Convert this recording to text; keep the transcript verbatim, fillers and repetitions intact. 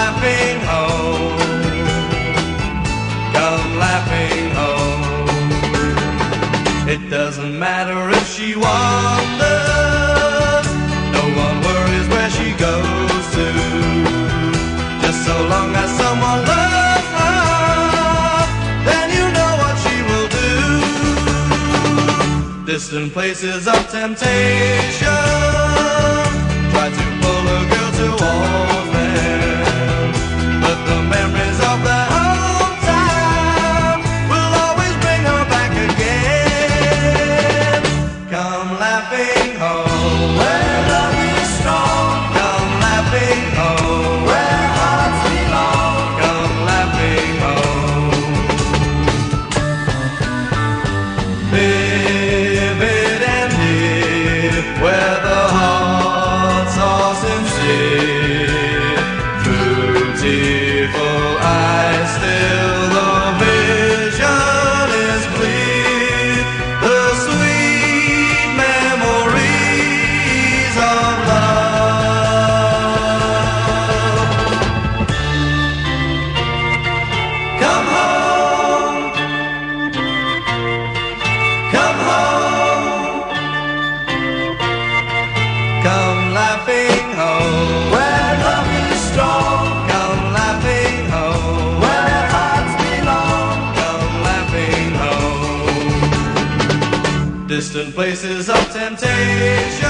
laughing home. Come laughing home. It doesn't matter if she wanders, no one worries where she goes to, just so long as someone loves her, then you know what she will do. Distant places of temptation try to pull a girl towards them, but the memories of their hometown will always bring her back again. Come laughing home, where love is strong. Come laughing home, where hearts belong. Come laughing home. Vivid and near, where the hearts are sincere. Through tearful eyes still the vision is clear. The sweet memories of love. Come home, come home, come laughing home, where love is strong. Come laughing home, where hearts belong. Come laughing home. Distant places of temptation